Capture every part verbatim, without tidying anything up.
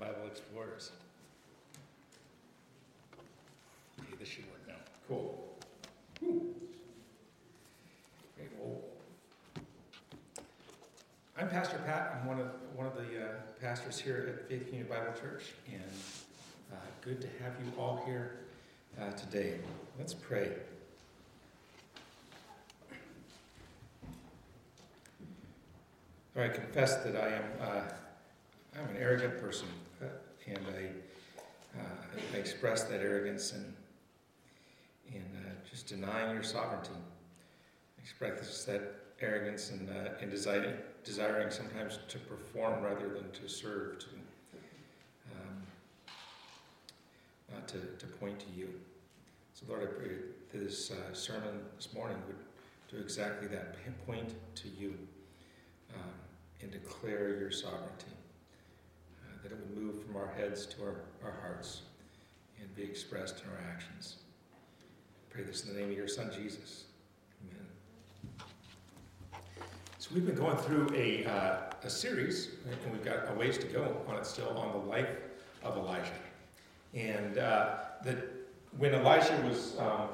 Bible Explorers. Okay, this should work now. Cool. Whew. Okay, well, I'm Pastor Pat. I'm one of one of the uh, pastors here at Faith Community Bible Church, and uh, good to have you all here uh, today. Let's pray. I confess that I am uh, I'm an arrogant person, uh, and I, uh, I express that arrogance in, in uh, just denying your sovereignty. I express that arrogance in, uh, in desiring, desiring sometimes to perform rather than to serve, to, um, not to, to point to you. So Lord, I pray that this uh, sermon this morning would do exactly that, point to you. Um, and declare your sovereignty, uh, that it would move from our heads to our, our hearts and be expressed in our actions. I pray this in the name of your Son, Jesus. Amen. So we've been going through a, uh, a series, and we've got a ways to go on it still, on the life of Elijah. And uh, that when Elijah was, um,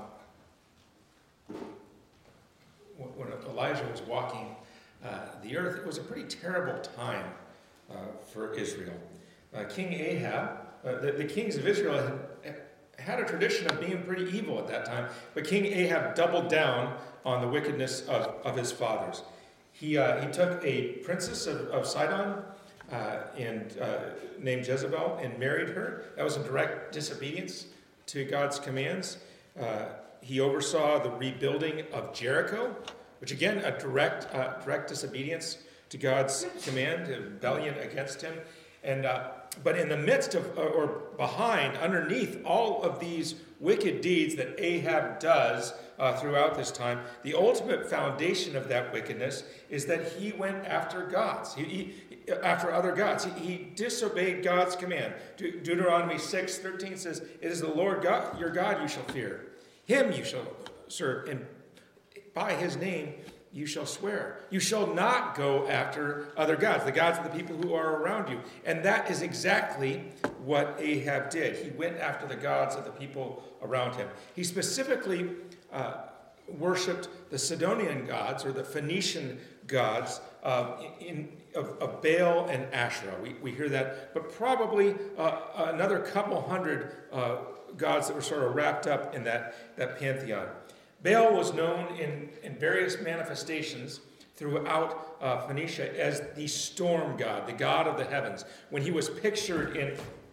when Elijah was walking Uh, the earth, it was a pretty terrible time uh, for Israel. Uh, King Ahab, uh, the, the kings of Israel had, had a tradition of being pretty evil at that time, but King Ahab doubled down on the wickedness of, of his fathers. He uh, he took a princess of, of Sidon uh, and uh, named Jezebel and married her. That was in direct disobedience to God's commands. Uh, he oversaw the rebuilding of Jericho, which again, a direct uh, direct disobedience to God's command, a rebellion against him. And uh, but in the midst of, or behind, underneath all of these wicked deeds that Ahab does uh, throughout this time, the ultimate foundation of that wickedness is that he went after gods, he, he, after other gods. He, he disobeyed God's command. De- Deuteronomy six thirteen says, "It is the Lord God, your God you shall fear. Him you shall serve, and by his name you shall swear. You shall not go after other gods, the gods of the people who are around you." And that is exactly what Ahab did. He went after the gods of the people around him. He specifically uh, worshipped the Sidonian gods, or the Phoenician gods, uh, in, of, of Baal and Asherah. We, we hear that, but probably uh, another couple hundred uh, gods that were sort of wrapped up in that, that pantheon. Baal was known in, in various manifestations throughout uh, Phoenicia as the storm god, the god of the heavens. When he was pictured in...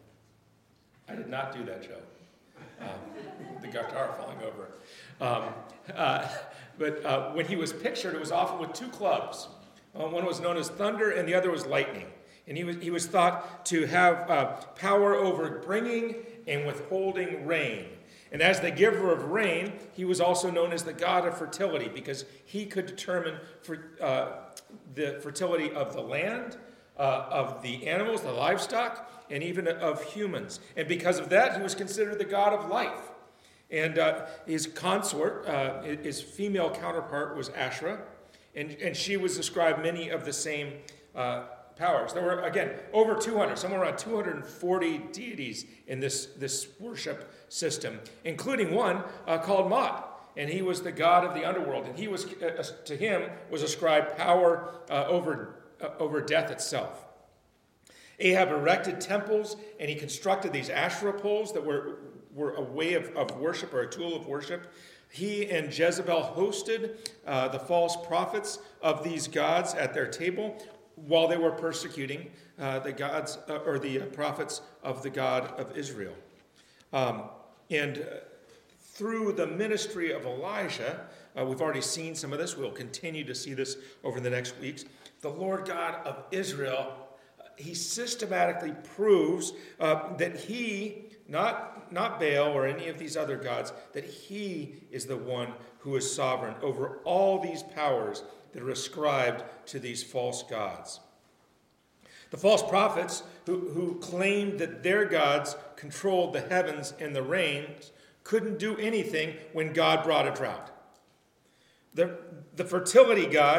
I did not do that, Joe. Um, the guitar falling over. Um, uh, but uh, when he was pictured, it was often with two clubs. Uh, one was known as thunder, and the other was lightning. And he was, he was thought to have uh, power over bringing and withholding rain. And as the giver of rain, he was also known as the god of fertility, because he could determine for, uh, the fertility of the land, uh, of the animals, the livestock, and even of humans. And because of that, he was considered the god of life. And uh, his consort, uh, his female counterpart, was Asherah, and, and she was ascribed many of the same uh, powers. There were, again, over two hundred, somewhere around two hundred forty deities in this, this worship system, including one uh, called Mot. And he was the god of the underworld. And he was, uh, to him, was ascribed power uh, over, uh, over death itself. Ahab erected temples, and he constructed these Asherah poles that were, were a way of, of worship, or a tool of worship. He and Jezebel hosted uh, the false prophets of these gods at their table, while they were persecuting uh, the gods uh, or the uh, prophets of the God of Israel. Um, and uh, through the ministry of Elijah, uh, we've already seen some of this. We'll continue to see this over the next weeks. The Lord God of Israel, uh, he systematically proves uh, that he, not, not Baal or any of these other gods, that he is the one who is sovereign over all these powers that are ascribed to these false gods. The false prophets who, who claimed that their gods controlled the heavens and the rains couldn't do anything when God brought a drought. The, the fertility god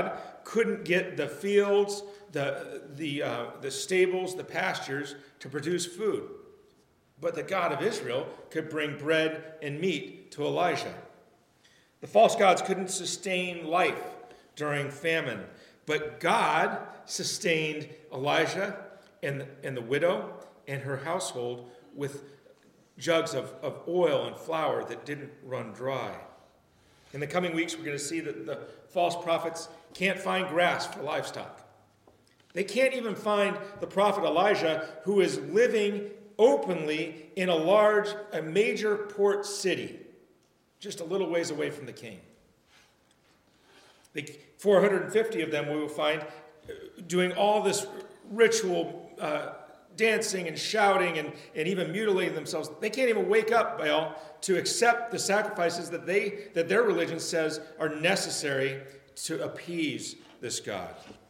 couldn't get the fields, the, the, uh, the stables, the pastures to produce food. But the God of Israel could bring bread and meat to Elijah. The false gods couldn't sustain life during famine, but God sustained Elijah and, and the widow and her household with jugs of, of oil and flour that didn't run dry. In the coming weeks, we're going to see that the false prophets can't find grass for livestock. They can't even find the prophet Elijah, who is living openly in a large, a major port city, just a little ways away from the king. The four hundred fifty of them we will find doing all this ritual uh, dancing and shouting and, and even mutilating themselves. They can't even wake up, Baal, to accept the sacrifices that they that their religion says are necessary to appease this God.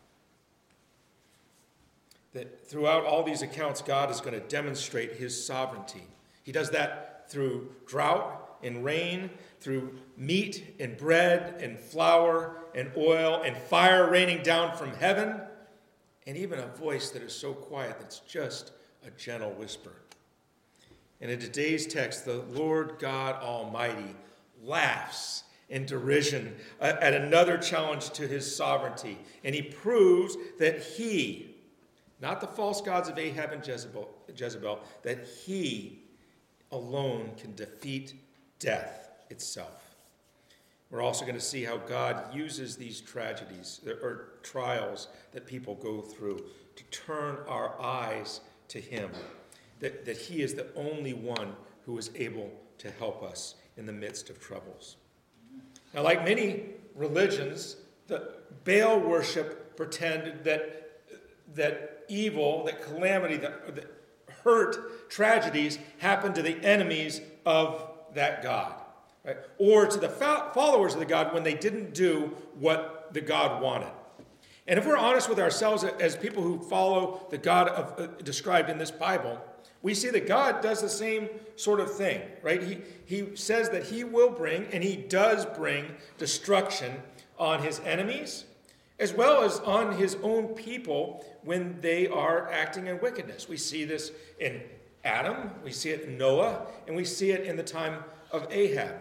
That throughout all these accounts, God is going to demonstrate his sovereignty. He does that through drought and rain, through meat and bread and flour and oil and fire raining down from heaven, and even a voice that is so quiet that's just a gentle whisper. And in today's text, the Lord God Almighty laughs in derision at another challenge to his sovereignty. And he proves that he, not the false gods of Ahab and Jezebel, Jezebel, that he alone can defeat death itself. We're also going to see how God uses these tragedies or trials that people go through to turn our eyes to him, that, that he is the only one who is able to help us in the midst of troubles. Now, like many religions, the Baal worship pretended that, that evil, that calamity, that, that hurt, tragedies happen to the enemies of that God. Right? Or to the followers of the God when they didn't do what the God wanted. And if we're honest with ourselves as people who follow the God of, uh, described in this Bible, we see that God does the same sort of thing, right? He, he says that he will bring, and he does bring, destruction on his enemies, as well as on his own people when they are acting in wickedness. We see this in Adam, we see it in Noah, and we see it in the time of Ahab.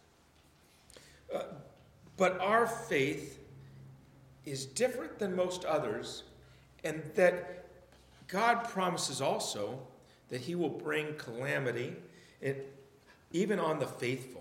Uh, but our faith is different than most others, and that God promises also that he will bring calamity, and even on the faithful,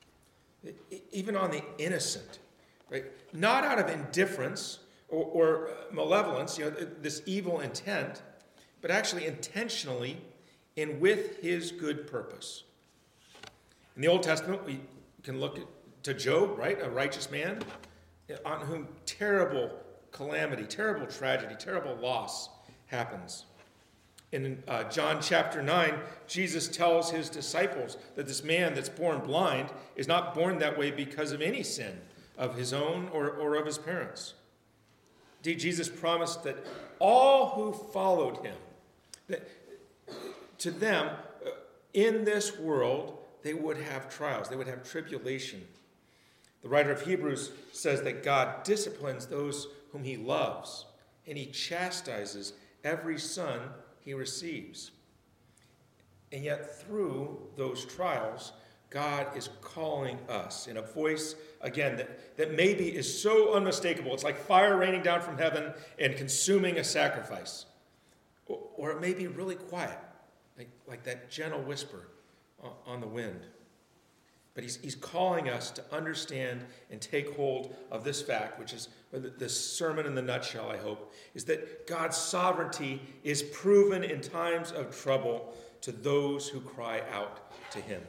even on the innocent, right? Not out of indifference or, or malevolence, you know, this evil intent, but actually intentionally and with his good purpose. In the Old Testament, we can look at to Job, right? A righteous man on whom terrible calamity, terrible tragedy, terrible loss happens. In uh, John chapter nine, Jesus tells his disciples that this man that's born blind is not born that way because of any sin of his own or, or of his parents. Indeed, Jesus promised that all who followed him, that to them, uh, in this world, they would have trials, they would have tribulation. The writer of Hebrews says that God disciplines those whom he loves, and he chastises every son he receives. And yet through those trials, God is calling us in a voice, again, that, that maybe is so unmistakable. It's like fire raining down from heaven and consuming a sacrifice. Or, or it may be really quiet, like, like that gentle whisper on the wind. But he's, he's calling us to understand and take hold of this fact, which is this sermon in the nutshell, I hope, is that God's sovereignty is proven in times of trouble to those who cry out to him.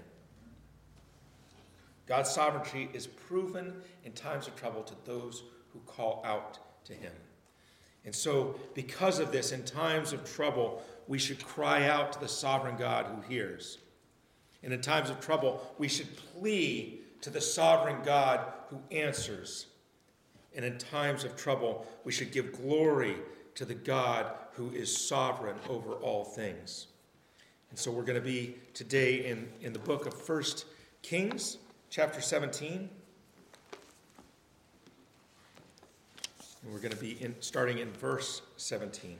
God's sovereignty is proven in times of trouble to those who call out to him. And so, because of this, in times of trouble, we should cry out to the sovereign God who hears. And in times of trouble, we should plead to the sovereign God who answers. And in times of trouble, we should give glory to the God who is sovereign over all things. And so we're going to be today in, in the book of First Kings, chapter seventeen. And we're going to be in, starting in verse seventeen.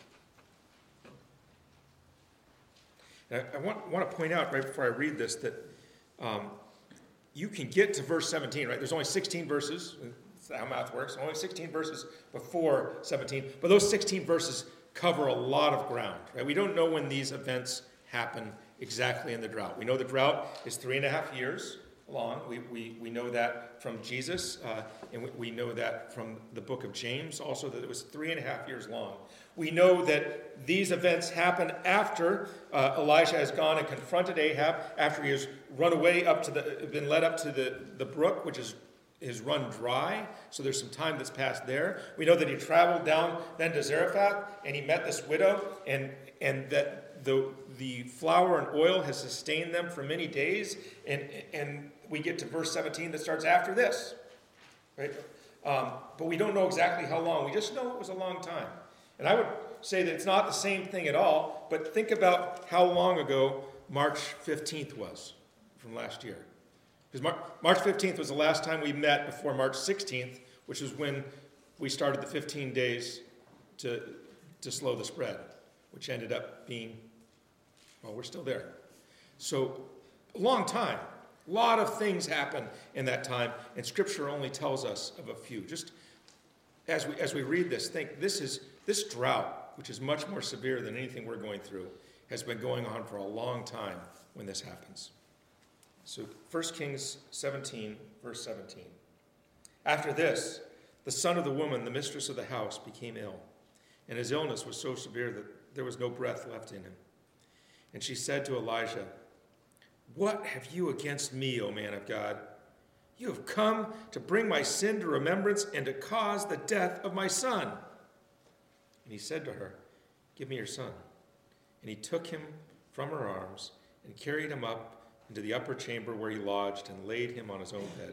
And I, I want, want to point out right before I read this that um, you can get to verse seventeen, right? There's only sixteen verses. That's how math works. Only sixteen verses before seventeen. But those sixteen verses cover a lot of ground, right? We don't know when these events happen exactly in the drought. We know the drought is three and a half years long. We, we, we know that from Jesus, uh, and we, we know that from the book of James also, that it was three and a half years long. We know that these events happen after uh, Elijah has gone and confronted Ahab, after he has run away up to the, been led up to the, the brook, which is is run dry, so there's some time that's passed there. We know that he traveled down then to Zarephath, and he met this widow, and and that the the flour and oil has sustained them for many days, and and we get to verse seventeen that starts after this, right? Um, but we don't know exactly how long. We just know it was a long time. And I would say that it's not the same thing at all, but think about how long ago March fifteenth was from last year. Because March fifteenth was the last time we met before March sixteenth, which is when we started the fifteen days to, to slow the spread, which ended up being, well, we're still there. So, a long time. A lot of things happen in that time, and Scripture only tells us of a few. Just as we as we read this, think this is this drought, which is much more severe than anything we're going through, has been going on for a long time when this happens. So First Kings seventeen, verse seventeen. After this, the son of the woman, the mistress of the house, became ill, and his illness was so severe that there was no breath left in him. And she said to Elijah, "What have you against me, O man of God? You have come to bring my sin to remembrance and to cause the death of my son." And he said to her, "Give me your son." And he took him from her arms and carried him up into the upper chamber where he lodged and laid him on his own bed.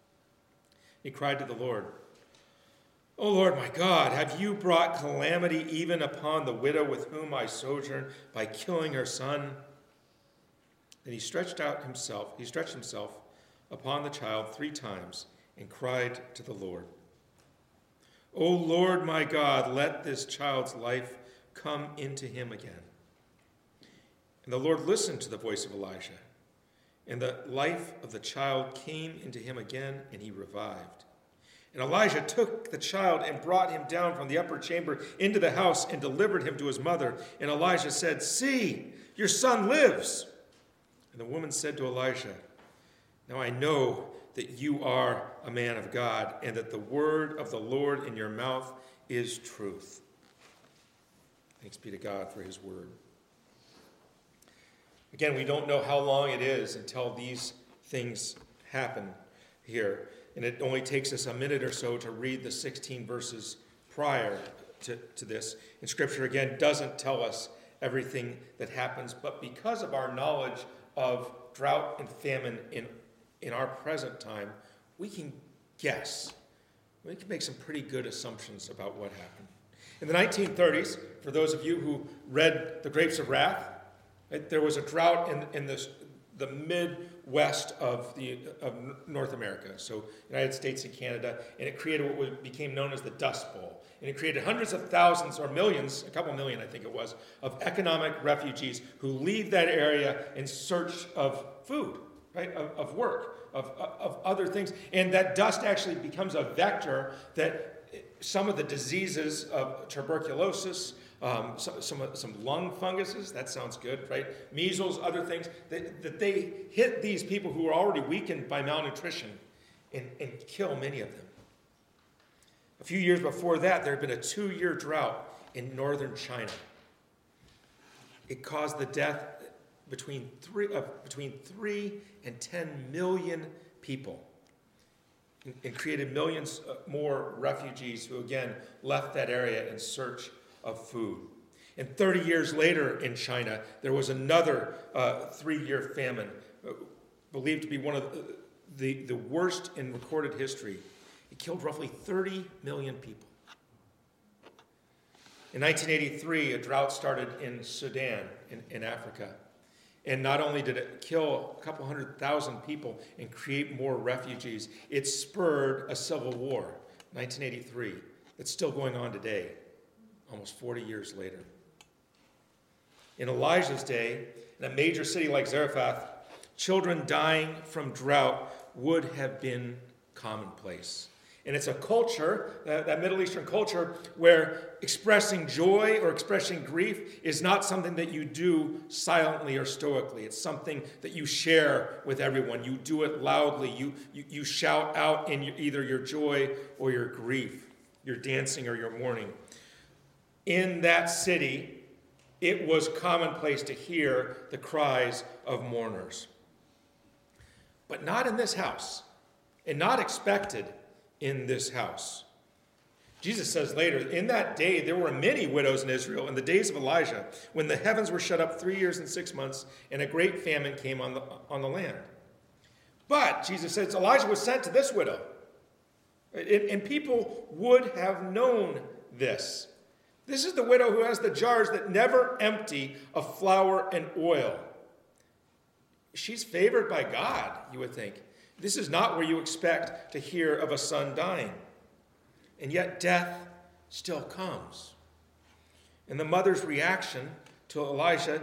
He cried to the Lord, "O Lord my God, have you brought calamity even upon the widow with whom I sojourn by killing her son?" Then he stretched out himself, he stretched himself upon the child three times and cried to the Lord, "O Lord my God, let this child's life come into him again." And the Lord listened to the voice of Elijah. And the life of the child came into him again, and he revived. And Elijah took the child and brought him down from the upper chamber into the house and delivered him to his mother. And Elijah said, "See, your son lives." And the woman said to Elijah, "Now I know that you are a man of God, and that the word of the Lord in your mouth is truth." Thanks be to God for his word. Again, we don't know how long it is until these things happen here. And it only takes us a minute or so to read the sixteen verses prior to, to this. And Scripture, again, doesn't tell us everything that happens. But because of our knowledge of drought and famine in, in our present time, we can guess. We can make some pretty good assumptions about what happened. In the nineteen thirties, for those of you who read The Grapes of Wrath, there was a drought in, in this, the Midwest of, the, of North America, so United States and Canada, and it created what became known as the Dust Bowl. And it created hundreds of thousands or millions, a couple million I think it was, of economic refugees who leave that area in search of food, right, of, of work, of, of other things. And that dust actually becomes a vector that some of the diseases of tuberculosis, Um, some, some some lung funguses, that sounds good, right? Measles, other things, that, that they hit these people who are already weakened by malnutrition and, and kill many of them. A few years before that, there had been a two-year drought in northern China. It caused the death between three, uh, between three and ten million people, and, and created millions more refugees who, again, left that area in search of food. And thirty years later in China, there was another uh, three-year famine, uh, believed to be one of the, the, the worst in recorded history. It killed roughly thirty million people. In nineteen eighty-three, a drought started in Sudan, in, in Africa. And not only did it kill a couple hundred thousand people and create more refugees, it spurred a civil war, nineteen eighty-three. that's still going on today, almost forty years later. In Elijah's day, in a major city like Zarephath, children dying from drought would have been commonplace. And it's a culture, uh, that Middle Eastern culture, where expressing joy or expressing grief is not something that you do silently or stoically. It's something that you share with everyone. You do it loudly. You, you, you shout out in your, either your joy or your grief, your dancing or your mourning. In that city, it was commonplace to hear the cries of mourners. But not in this house, and not expected in this house. Jesus says later, in that day there were many widows in Israel in the days of Elijah, when the heavens were shut up three years and six months, and a great famine came on the, on the land. But, Jesus says, Elijah was sent to this widow. And, and people would have known this. This is the widow who has the jars that never empty of flour and oil. She's favored by God, you would think. This is not where you expect to hear of a son dying. And yet death still comes. And the mother's reaction to Elijah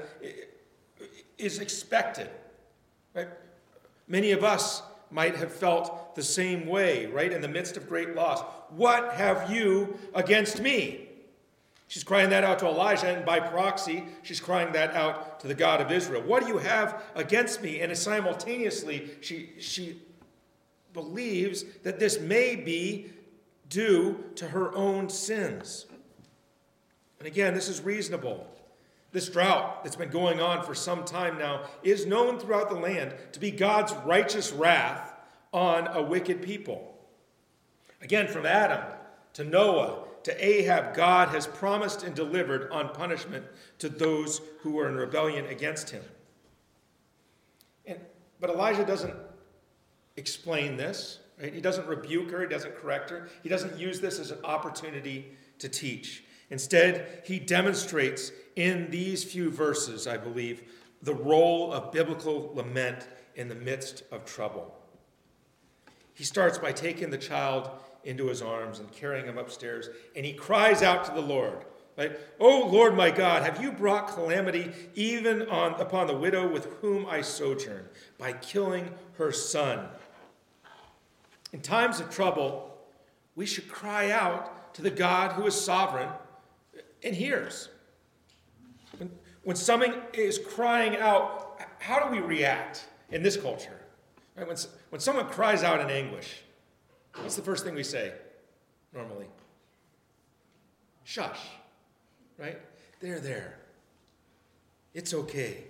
is expected. Right? Many of us might have felt the same way, right? In the midst of great loss. What have you against me? She's crying that out to Elijah, and by proxy, she's crying that out to the God of Israel. What do you have against me? And simultaneously, she, she believes that this may be due to her own sins. And again, this is reasonable. This drought that's been going on for some time now is known throughout the land to be God's righteous wrath on a wicked people. Again, from Adam to Noah to Ahab, God has promised and delivered on punishment to those who are in rebellion against him. And, but Elijah doesn't explain this. Right? He doesn't rebuke her. He doesn't correct her. He doesn't use this as an opportunity to teach. Instead, he demonstrates in these few verses, I believe, the role of biblical lament in the midst of trouble. He starts by taking the child into his arms and carrying him upstairs, and he cries out to the Lord, right? "Oh Lord my God, have you brought calamity even on upon the widow with whom I sojourn by killing her son?" In times of trouble, we should cry out to the God who is sovereign and hears. When, when someone is crying out, how do we react in this culture? Right? When, when someone cries out in anguish, what's the first thing we say normally? Shush, right? There, there. It's okay.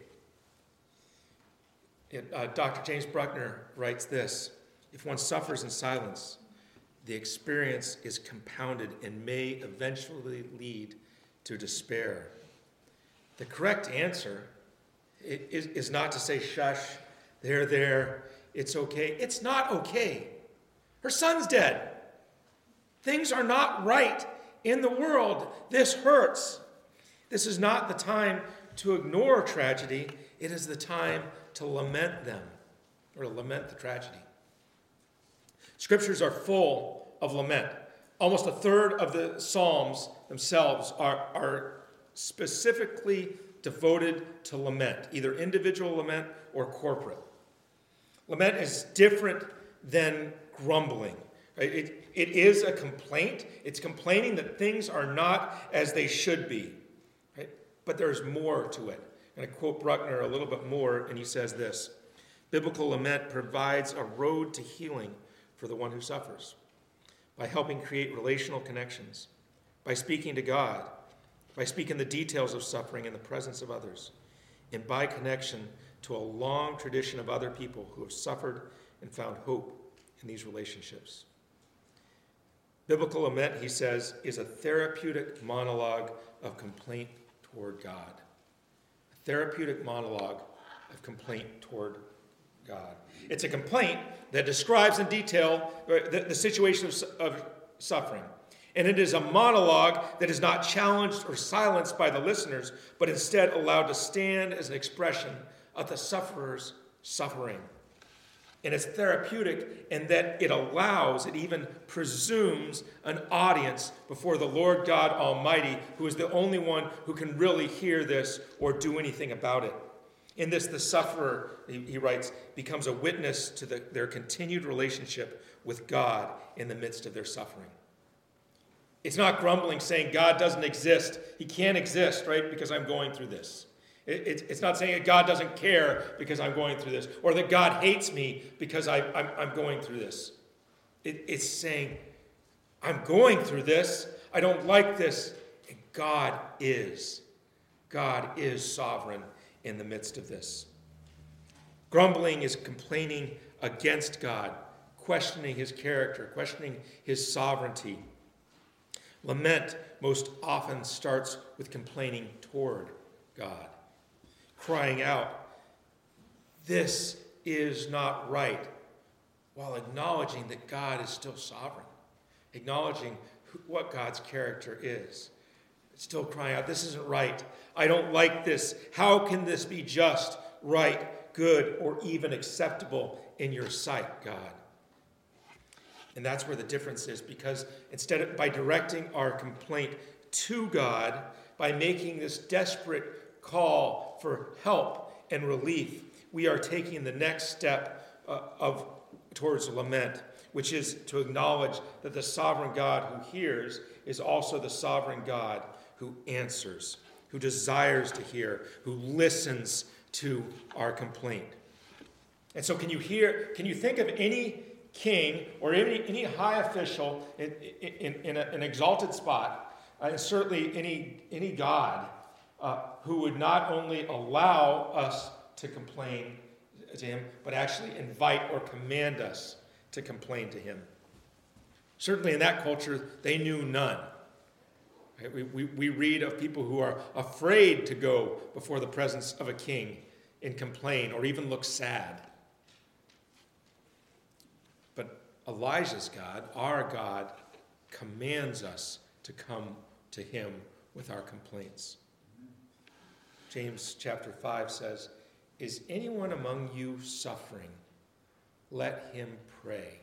It, uh, Doctor James Bruckner writes this: if one suffers in silence, the experience is compounded and may eventually lead to despair. The correct answer is, is not to say, shush, there, there, it's okay. It's not okay. Her son's dead. Things are not right in the world. This hurts. This is not the time to ignore tragedy. It is the time to lament them, or to lament the tragedy. Scriptures are full of lament. Almost a third of the Psalms themselves are, are specifically devoted to lament, either individual lament or corporate. Lament is different than grumbling. Right? It, it is a complaint. It's complaining that things are not as they should be. Right? But there's more to it. And I quote Bruckner a little bit more, and he says this: biblical lament provides a road to healing for the one who suffers, by helping create relational connections, by speaking to God, by speaking the details of suffering in the presence of others, and by connection to a long tradition of other people who have suffered and found hope in these relationships. Biblical lament, he says, is a therapeutic monologue of complaint toward God. A therapeutic monologue of complaint toward God. It's a complaint that describes in detail the, the situation of, of suffering. And it is a monologue that is not challenged or silenced by the listeners, but instead allowed to stand as an expression of the sufferer's suffering. And it's therapeutic in that it allows, it even presumes an audience before the Lord God Almighty, who is the only one who can really hear this or do anything about it. In this, the sufferer, he, he writes, becomes a witness to the, their continued relationship with God in the midst of their suffering. It's not grumbling, saying God doesn't exist. He can't exist, right, because I'm going through this. It, it, it's not saying that God doesn't care because I'm going through this, or that God hates me because I, I'm, I'm going through this. It, it's saying, I'm going through this. I don't like this. And God is. God is sovereign in the midst of this. Grumbling is complaining against God, questioning his character, questioning his sovereignty. Lament most often starts with complaining toward God, crying out, this is not right, while acknowledging that God is still sovereign, acknowledging who, what God's character is. Still crying out, this isn't right. I don't like this. How can this be just, right, good, or even acceptable in your sight, God? And that's where the difference is, because instead of by directing our complaint to God, by making this desperate call for help and relief, we are taking the next step uh, of towards lament, which is to acknowledge that the sovereign God who hears is also the sovereign God who answers, who desires to hear, who listens to our complaint. And so can you hear, can you think of any king or any, any high official in, in, in a, an exalted spot, uh, and certainly any, any God uh, who would not only allow us to complain to him, but actually invite or command us to complain to him? Certainly in that culture, they knew none. Right? We, we, we read of people who are afraid to go before the presence of a king and complain or even look sad. But Elijah's God, our God, commands us to come to him with our complaints. James chapter five says, is anyone among you suffering? Let him pray.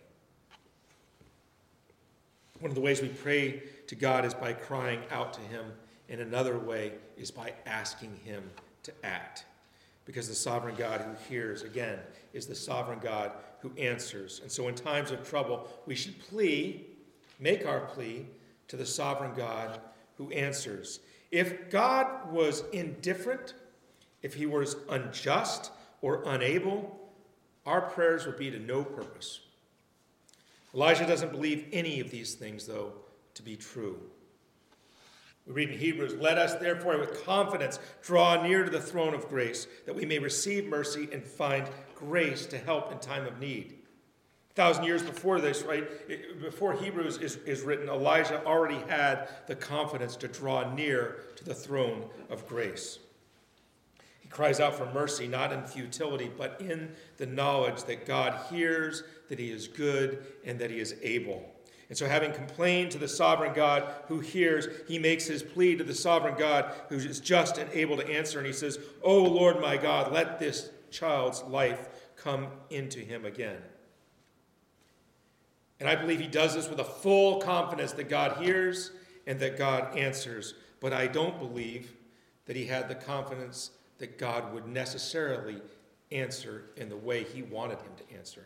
One of the ways we pray to God is by crying out to him, and another way is by asking him to act. Because the sovereign God who hears, again, is the sovereign God who answers. And so in times of trouble, we should plea, make our plea to the sovereign God who answers. If God was indifferent, if he was unjust or unable, our prayers would be to no purpose. Elijah doesn't believe any of these things, though, to be true. We read in Hebrews, let us therefore with confidence draw near to the throne of grace, that we may receive mercy and find grace to help in time of need. A thousand years before this, right, before Hebrews is, is written, Elijah already had the confidence to draw near to the throne of grace. He cries out for mercy, not in futility, but in the knowledge that God hears, that he is good, and that he is able. And so having complained to the sovereign God who hears, he makes his plea to the sovereign God who is just and able to answer. And he says, O Lord my God, let this child's life come into him again. And I believe he does this with a full confidence that God hears and that God answers. But I don't believe that he had the confidence that God would necessarily answer in the way he wanted him to answer.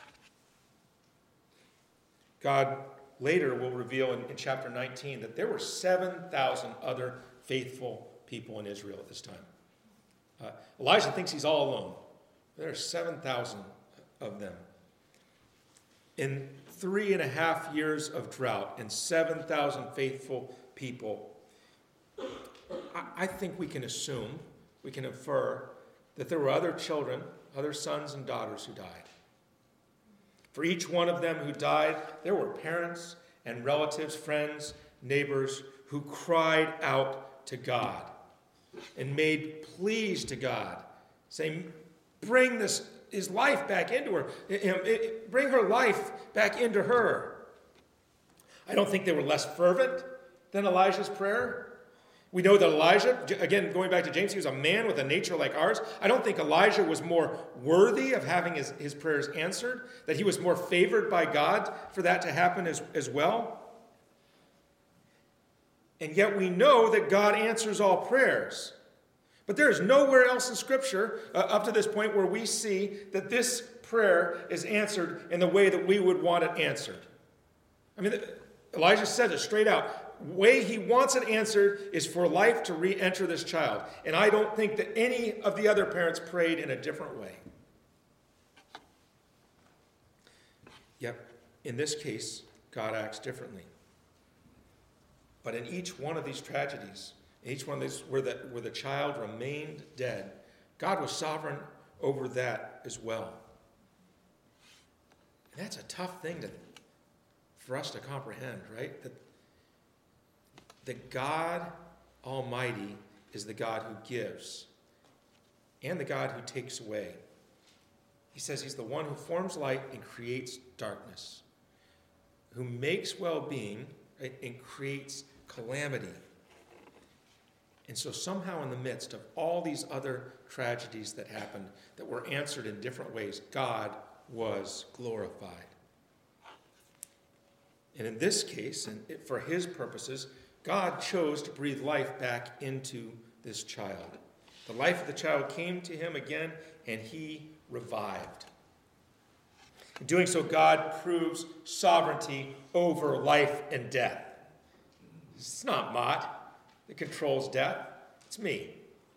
God later will reveal in, in chapter nineteen that there were seven thousand other faithful people in Israel at this time. Uh, Elijah thinks he's all alone. There are seven thousand of them. In three and a half years of drought and seven thousand faithful people, I, I think we can assume, we can infer that there were other children, other sons and daughters who died. For each one of them who died, there were parents and relatives, friends, neighbors who cried out to God and made pleas to God, saying, bring this, his life back into her. Bring her life back into her. I don't think they were less fervent than Elijah's prayer, We know that Elijah, again, going back to James, he was a man with a nature like ours. I don't think Elijah was more worthy of having his, his prayers answered, that he was more favored by God for that to happen as, as well. And yet we know that God answers all prayers. But there is nowhere else in Scripture uh, up to this point where we see that this prayer is answered in the way that we would want it answered. I mean, Elijah said it straight out. The way he wants it answered is for life to re-enter this child. And I don't think that any of the other parents prayed in a different way. Yet, in this case, God acts differently. But in each one of these tragedies, each one of these where the, where the child remained dead, God was sovereign over that as well. And that's a tough thing to, for us to comprehend, right? That, that God Almighty is the God who gives and the God who takes away. He says he's the one who forms light and creates darkness, who makes well-being, right, and creates calamity. And so somehow in the midst of all these other tragedies that happened that were answered in different ways, God was glorified. And in this case, and for his purposes, God chose to breathe life back into this child. The life of the child came to him again, and he revived. In doing so, God proves sovereignty over life and death. It's not Mott that controls death. It's me.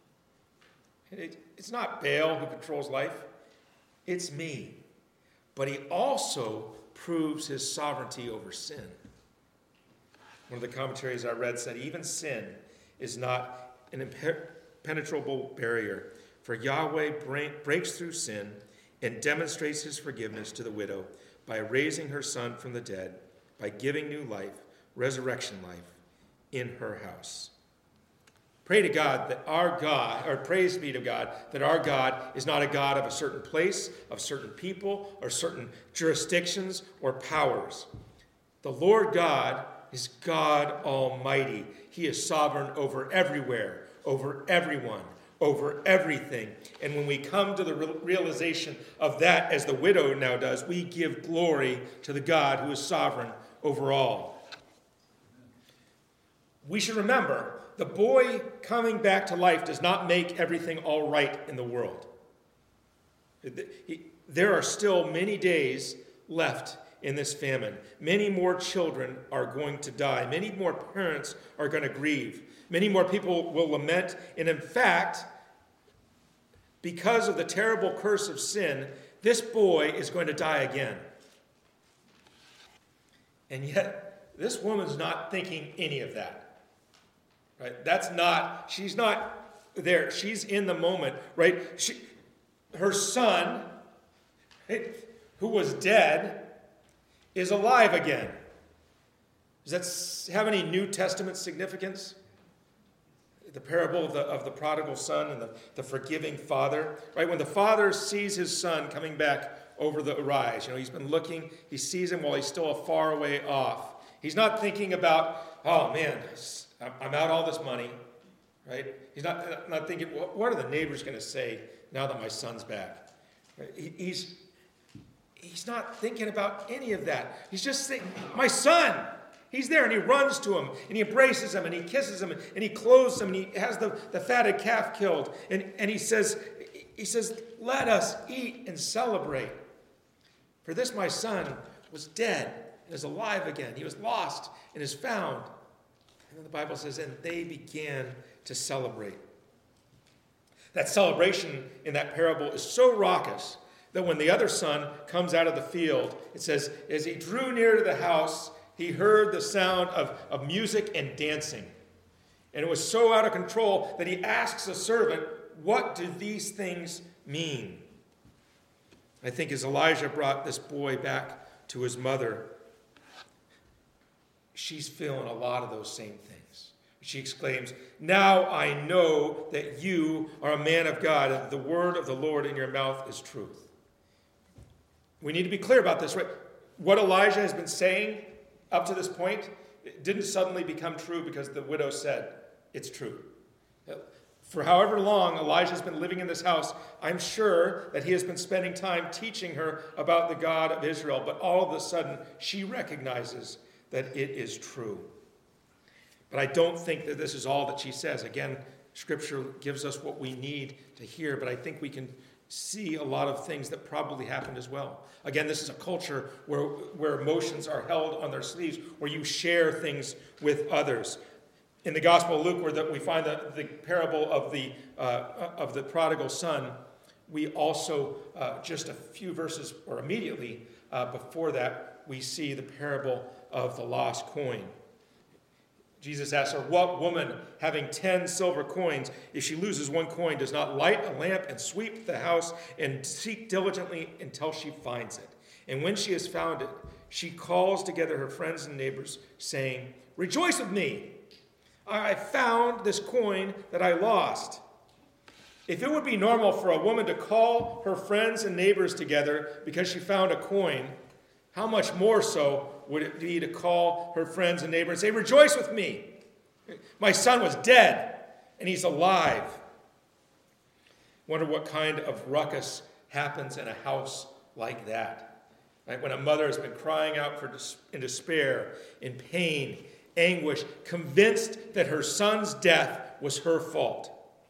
It's not Baal who controls life. It's me. But he also proves his sovereignty over sin. One of the commentaries I read said, even sin is not an impenetrable barrier, for Yahweh breaks through sin and demonstrates his forgiveness to the widow by raising her son from the dead, by giving new life, resurrection life, in her house. Pray to God that our God, or praise be to God, that our God is not a God of a certain place, of certain people, or certain jurisdictions or powers. The Lord God is God Almighty. He is sovereign over everywhere, over everyone, over everything. And when we come to the realization of that, as the widow now does, we give glory to the God who is sovereign over all. We should remember, the boy coming back to life does not make everything all right in the world. There are still many days left in this famine. Many more children are going to die. Many more parents are going to grieve. Many more people will lament. And in fact, because of the terrible curse of sin, this boy is going to die again. And yet, this woman's not thinking any of that. Right? That's not, she's not there. She's in the moment, right? She, her son, right, who was dead, is alive again. Does that have any New Testament significance? The parable of the, of the prodigal son and the, the forgiving father, right? When the father sees his son coming back over the rise, you know, he's been looking, he sees him while he's still a far way off. He's not thinking about, oh man, I'm out all this money, right? He's not, not thinking, what are the neighbors going to say now that my son's back? He, he's, he's not thinking about any of that. He's just thinking, my son, he's there, and he runs to him, and he embraces him, and he kisses him, and he clothes him, and he has the, the fatted calf killed, and, and he says, he says, let us eat and celebrate. For this my son was dead and is alive again. He was lost and is found. And then the Bible says, and they began to celebrate. That celebration in that parable is so raucous that when the other son comes out of the field, it says, as he drew near to the house, he heard the sound of, of music and dancing. And it was so out of control that he asks a servant, what do these things mean? I think as Elijah brought this boy back to his mother, she's feeling a lot of those same things. She exclaims, now I know that you are a man of God, and the word of the Lord in your mouth is truth. We need to be clear about this, right? What Elijah has been saying up to this point, it didn't suddenly become true because the widow said, it's true. For however long Elijah's been living in this house, I'm sure that he has been spending time teaching her about the God of Israel, but all of a sudden she recognizes that it is true. But I don't think that this is all that she says. Again, Scripture gives us what we need to hear, but I think we can see a lot of things that probably happened as well. Again, this is a culture where, where emotions are held on their sleeves, where you share things with others. In the Gospel of Luke, where the, we find the, the parable of the, uh, of the prodigal son, we also, uh, just a few verses, or immediately uh, before that, we see the parable of the lost coin. Jesus asks her, what woman having ten silver coins, if she loses one coin, does not light a lamp and sweep the house and seek diligently until she finds it? And when she has found it, she calls together her friends and neighbors, saying, rejoice with me! I found this coin that I lost. If it would be normal for a woman to call her friends and neighbors together because she found a coin, how much more so would it be to call her friends and neighbors and say, rejoice with me. My son was dead and he's alive. Wonder what kind of ruckus happens in a house like that. Right? When a mother has been crying out for in despair, in pain, anguish, convinced that her son's death was her fault.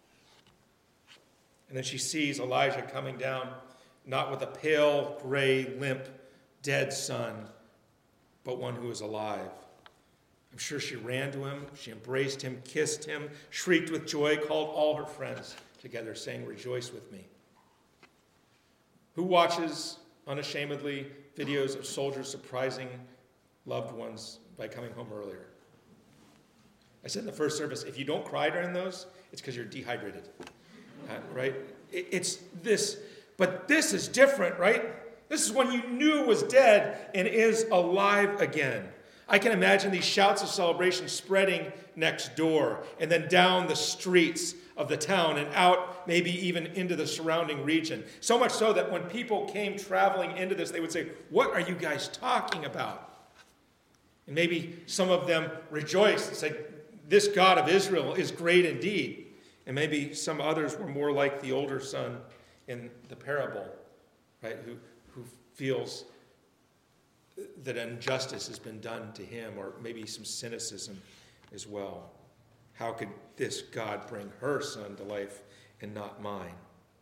And then she sees Elijah coming down, not with a pale, gray, limp, dead son, but one who is alive. I'm sure she ran to him, she embraced him, kissed him, shrieked with joy, called all her friends together, saying, rejoice with me. Who watches unashamedly videos of soldiers surprising loved ones by coming home earlier? I said in the first service, if you don't cry during those, it's because you're dehydrated, uh, right? It, it's this, but this is different, right? This is one you knew was dead and is alive again. I can imagine these shouts of celebration spreading next door and then down the streets of the town and out maybe even into the surrounding region. So much so that when people came traveling into this, they would say, what are you guys talking about? And maybe some of them rejoiced and said, this God of Israel is great indeed. And maybe some others were more like the older son in the parable, right, who, who feels that injustice has been done to him, or maybe some cynicism as well. How could this God bring her son to life and not mine?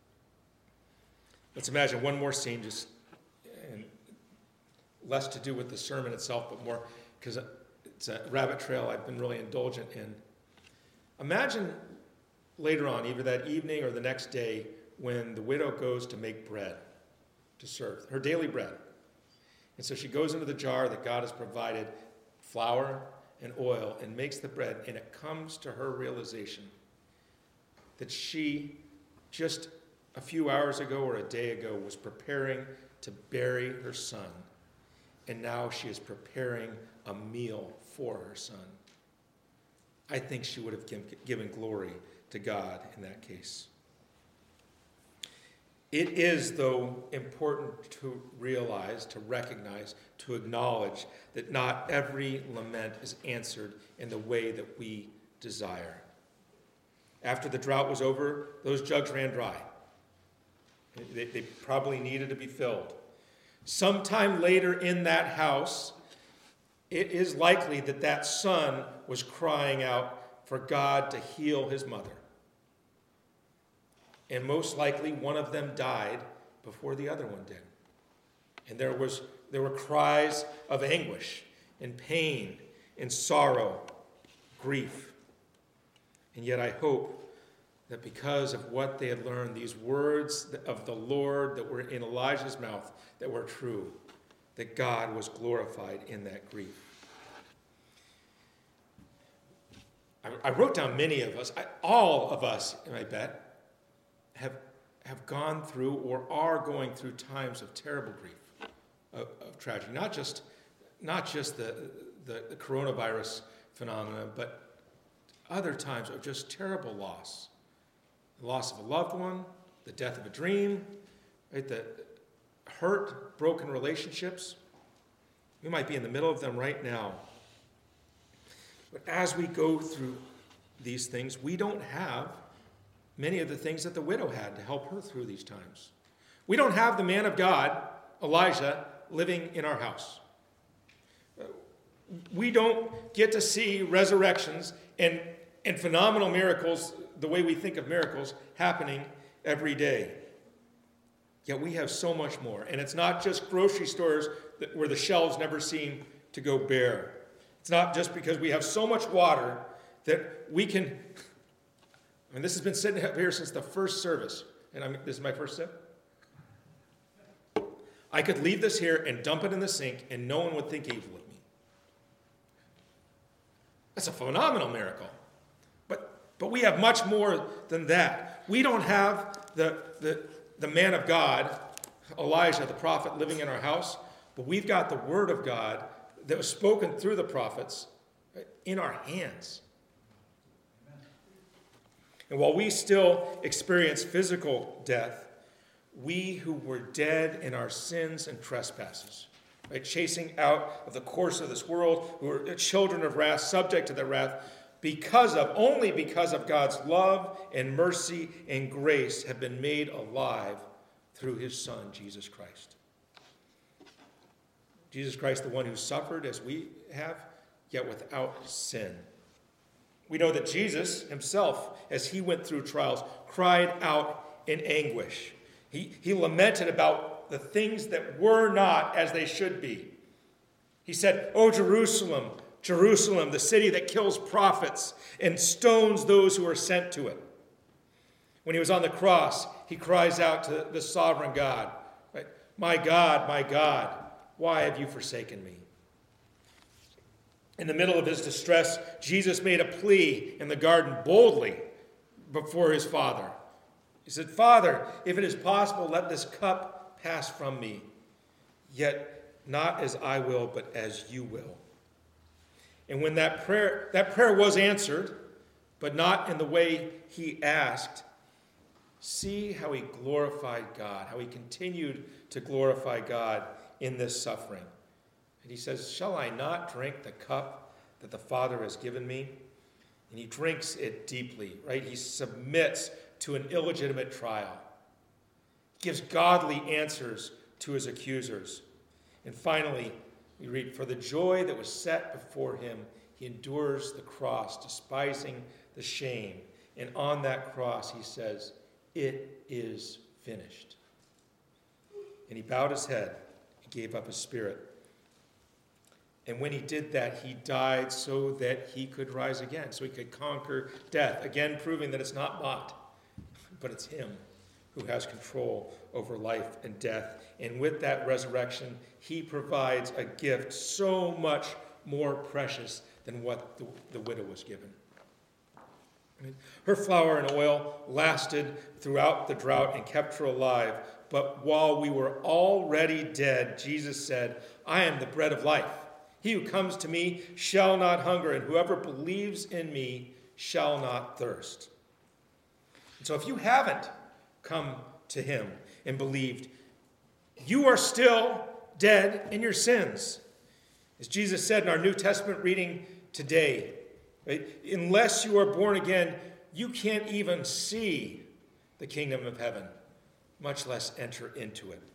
Let's imagine one more scene, just and less to do with the sermon itself, but more because it's a rabbit trail I've been really indulgent in. Imagine later on, either that evening or the next day, when the widow goes to make bread to serve, her daily bread. And so she goes into the jar that God has provided, flour and oil, and makes the bread, and it comes to her realization that she, just a few hours ago or a day ago, was preparing to bury her son, and now she is preparing a meal for her son. I think she would have given glory to God in that case. It is, though, important to realize, to recognize, to acknowledge that not every lament is answered in the way that we desire. After the drought was over, those jugs ran dry. They, they probably needed to be filled. Sometime later in that house, it is likely that that son was crying out for God to heal his mother. And most likely one of them died before the other one did. And there was there were cries of anguish and pain and sorrow, grief. And yet I hope that because of what they had learned, these words of the Lord that were in Elijah's mouth that were true, that God was glorified in that grief. I, I wrote down many of us, I, all of us, I bet, have, have gone through or are going through times of terrible grief, of, of tragedy. Not just, not just the, the, the coronavirus phenomena, but other times of just terrible loss. The loss of a loved one, the death of a dream, right? The hurt, broken relationships. We might be in the middle of them right now. But as we go through these things, we don't have many of the things that the widow had to help her through these times. We don't have the man of God, Elijah, living in our house. We don't get to see resurrections and, and phenomenal miracles, the way we think of miracles, happening every day. Yet we have so much more. And it's not just grocery stores that, where the shelves never seem to go bare. It's not just because we have so much water that we can... I mean, this has been sitting up here since the first service. And I'm, this is my first sip. I could leave this here and dump it in the sink and no one would think evil of me. That's a phenomenal miracle. But but we have much more than that. We don't have the, the, the man of God, Elijah, the prophet, living in our house, but we've got the word of God that was spoken through the prophets in our hands. And while we still experience physical death, we who were dead in our sins and trespasses, right, chasing out of the course of this world, who are children of wrath, subject to the wrath, because of, only because of God's love and mercy and grace, have been made alive through his Son, Jesus Christ. Jesus Christ, the one who suffered as we have, yet without sin. We know that Jesus himself, as he went through trials, cried out in anguish. He, he lamented about the things that were not as they should be. He said, "O Jerusalem, Jerusalem, the city that kills prophets and stones those who are sent to it." When he was on the cross, he cries out to the sovereign God, right? "My God, my God, why have you forsaken me?" In the middle of his distress, Jesus made a plea in the garden boldly before his Father. He said, "Father, if it is possible, let this cup pass from me. Yet not as I will, but as you will." And when that prayer, that prayer was answered, but not in the way he asked, see how he glorified God, how he continued to glorify God in this suffering. And he says, "Shall I not drink the cup that the Father has given me?" And he drinks it deeply, right? He submits to an illegitimate trial. He gives godly answers to his accusers. And finally, we read, "For the joy that was set before him, he endures the cross, despising the shame. And on that cross, he says, 'It is finished.' And he bowed his head and gave up his spirit. And when he did that, he died so that he could rise again, so he could conquer death, again proving that it's not Lot, but it's him who has control over life and death. And with that resurrection, he provides a gift so much more precious than what the, the widow was given. I mean, her flour and oil lasted throughout the drought and kept her alive. But while we were already dead, Jesus said, "I am the bread of life. He who comes to me shall not hunger, and whoever believes in me shall not thirst." And so if you haven't come to him and believed, you are still dead in your sins. As Jesus said in our New Testament reading today, right? Unless you are born again, you can't even see the kingdom of heaven, much less enter into it.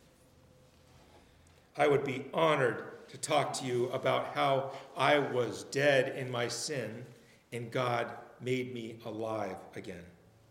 I would be honored to talk to you about how I was dead in my sin and God made me alive again.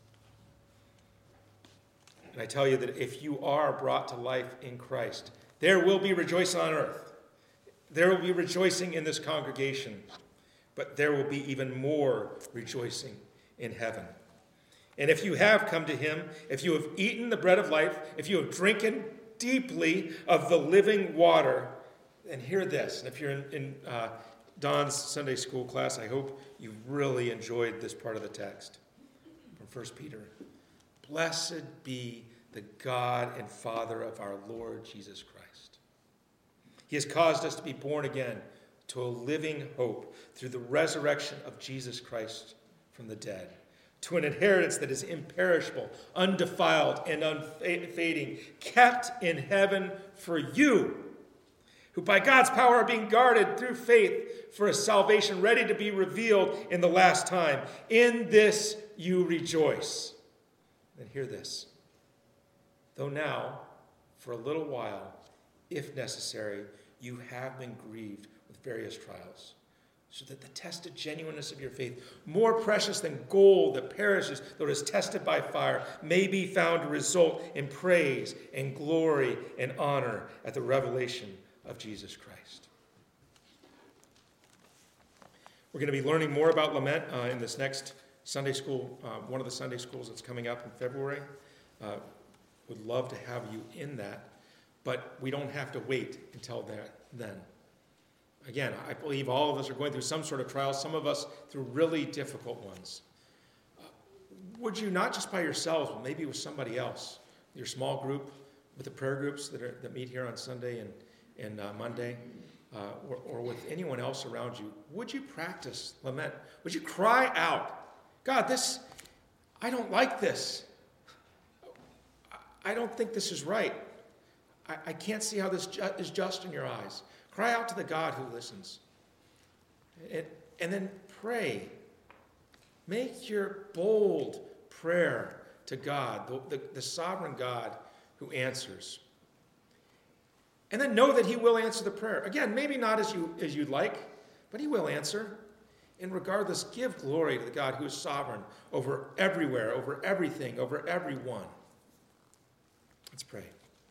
And I tell you that if you are brought to life in Christ, there will be rejoicing on earth. There will be rejoicing in this congregation, but there will be even more rejoicing in heaven. And if you have come to him, if you have eaten the bread of life, if you have drinking deeply of the living water, then hear this. And if you're in, in uh, Don's Sunday school class, I hope you really enjoyed this part of the text from First Peter. "Blessed be the God and Father of our Lord Jesus Christ. He has caused us to be born again to a living hope through the resurrection of Jesus Christ from the dead, to an inheritance that is imperishable, undefiled, and unfading, kept in heaven for you, who by God's power are being guarded through faith for a salvation ready to be revealed in the last time. In this you rejoice. And hear this. Though now, for a little while, if necessary, you have been grieved with various trials, so that the tested genuineness of your faith, more precious than gold that perishes, though it is tested by fire, may be found to result in praise and glory and honor at the revelation of Jesus Christ. We're going to be learning more about lament uh, in this next Sunday school, uh, one of the Sunday schools that's coming up in February. Uh, would love to have you in that, but we don't have to wait until that, then. Again, I believe all of us are going through some sort of trial, some of us through really difficult ones. Uh, would you, not just by yourselves, but maybe with somebody else, your small group, with the prayer groups that, are, that meet here on Sunday and, and uh, Monday, uh, or, or with anyone else around you, would you practice lament? Would you cry out, God, this, I don't like this. I don't think this is right. I, I can't see how this ju- is just in your eyes. Cry out to the God who listens. And, and then pray. Make your bold prayer to God, the, the, the sovereign God who answers. And then know that he will answer the prayer. Again, maybe not as, you, as you'd like, but he will answer. And regardless, give glory to the God who is sovereign over everywhere, over everything, over everyone. Let's pray.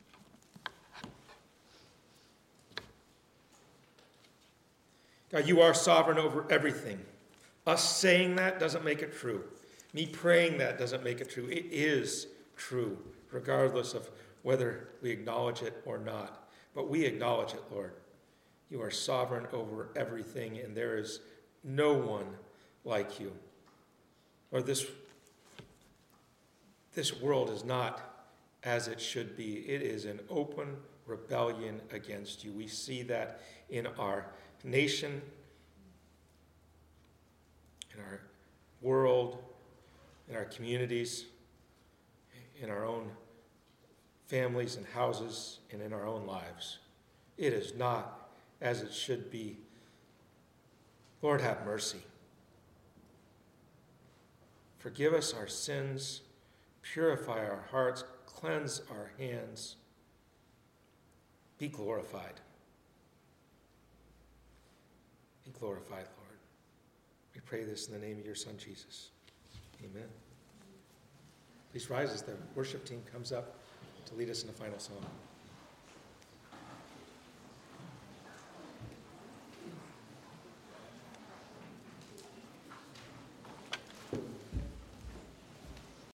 God, you are sovereign over everything. Us saying that doesn't make it true. Me praying that doesn't make it true. It is true, regardless of whether we acknowledge it or not. But we acknowledge it, Lord. You are sovereign over everything, and there is no one like you. Lord, this, this world is not as it should be. It is an open rebellion against you. We see that in our nation, in our world, in our communities, in our own families and houses, and in our own lives. It is not as it should be. Lord, have mercy. Forgive us our sins, purify our hearts, cleanse our hands. Be glorified. Be glorified, Lord. We pray this in the name of your Son, Jesus. Amen. Please rise as the worship team comes up to lead us in the final song.